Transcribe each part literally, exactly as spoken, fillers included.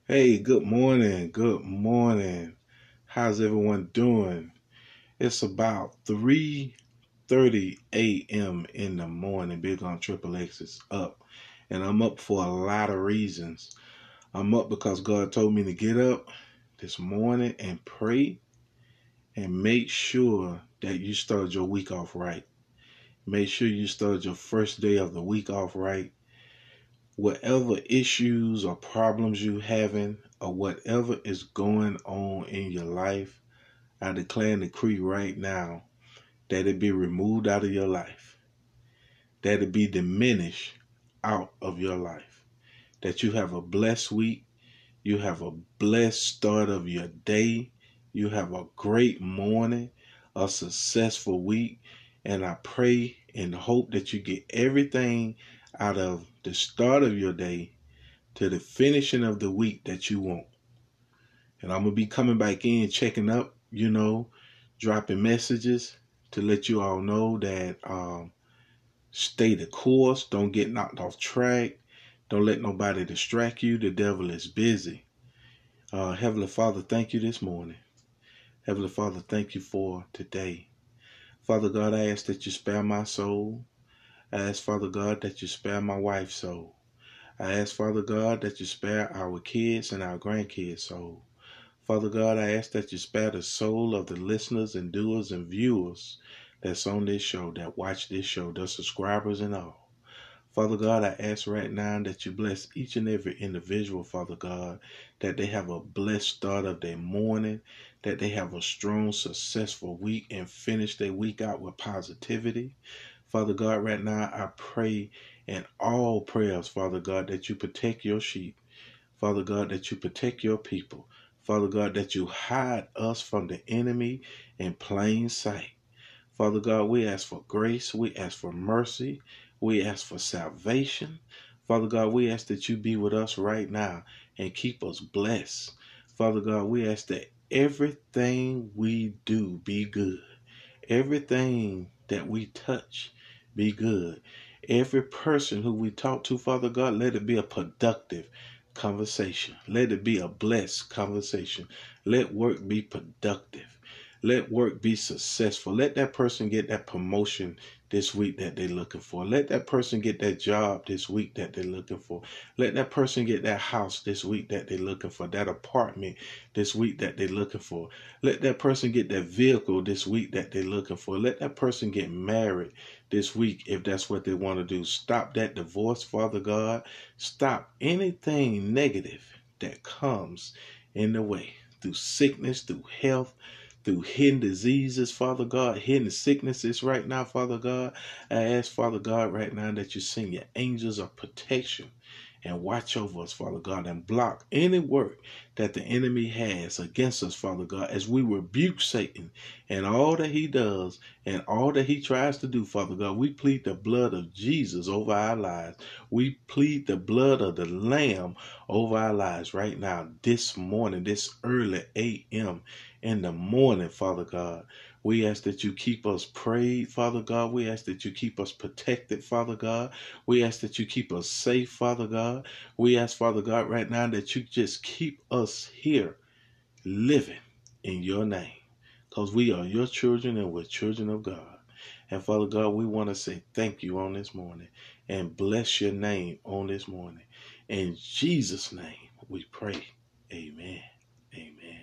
Hey, good morning. Good morning. How's everyone doing? It's about three thirty a m in the morning. Big on Triple X is up. And I'm up for a lot of reasons. I'm up because God told me to get up this morning and pray and make sure that you start your week off right. Make sure you start your first day of the week off right. Whatever issues or problems you having or whatever is going on in your life, I declare and decree right now that it be removed out of your life, that it be diminished out of your life, that you have a blessed week, you have a blessed start of your day, you have a great morning, a successful week, and I pray and hope that you get everything out of the start of your day to the finishing of the week that you want. And I'm going to be coming back in, checking up, you know, dropping messages to let you all know that um, stay the course. Don't get knocked off track. Don't let nobody distract you. The devil is busy. Uh, Heavenly Father, thank you this morning. Heavenly Father, thank you for today. Father God, I ask that you spare my soul. I ask, Father God, that you spare my wife's soul. I ask, Father God, that you spare our kids and our grandkids' soul. Father God, I ask that you spare the soul of the listeners and doers and viewers that's on this show, that watch this show, the subscribers and all. Father God, I ask right now that you bless each and every individual, Father God, that they have a blessed start of their morning, that they have a strong, successful week and finish their week out with positivity. Father God, right now I pray in all prayers, Father God, that you protect your sheep. Father God, that you protect your people. Father God, that you hide us from the enemy in plain sight. Father God, we ask for grace. We ask for mercy. We ask for salvation. Father God, we ask that you be with us right now and keep us blessed. Father God, we ask that everything we do be good. Everything that we touch be good. Every person who we talk to, Father God, let it be a productive conversation. Let it be a blessed conversation. Let work be productive. Let work be successful. Let that person get that promotion this week that they're looking for. Let that person get that job this week that they're looking for. Let that person get that house this week that they're looking for, that apartment this week that they're looking for. Let that person get that vehicle this week that they're looking for. Let that person get married this week if that's what they want to do. Stop that divorce, Father God. Stop anything negative that comes in the way through sickness, through health, through hidden diseases, Father God, hidden sicknesses right now, Father God. I ask, Father God, right now that you send your angels of protection and watch over us, Father God, and block any work that the enemy has against us, Father God, as we rebuke Satan and all that he does and all that he tries to do, Father God. We plead the blood of Jesus over our lives. We plead the blood of the Lamb over our lives right now, this morning, this early a m in the morning, Father God. We ask that you keep us prayed, Father God. We ask that you keep us protected, Father God. We ask that you keep us safe, Father God. We ask, Father God, right now that you just keep us here living in your name, because we are your children and we're children of God. And Father God, we want to say thank you on this morning and bless your name on this morning. In Jesus' name we pray. Amen. Amen.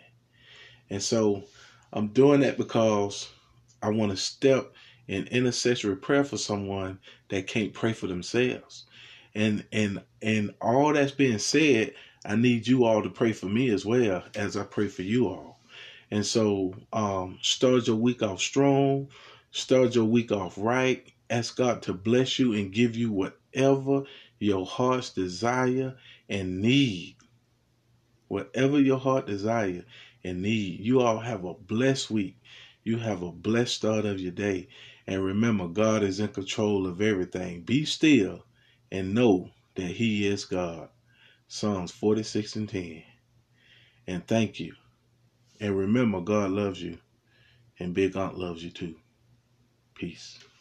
And so I'm doing that because I want to step in intercessory prayer for someone that can't pray for themselves. And and and all that's being said, I need you all to pray for me as well as I pray for you all. And so um, start your week off strong. Start your week off right. Ask God to bless you and give you whatever your heart's desire and need. Whatever your heart desire and need. You all have a blessed week. You have a blessed start of your day. And remember, God is in control of everything. Be still and know that he is God. Psalms forty-six and ten. And thank you. And remember, God loves you. And Big Aunt loves you too. Peace.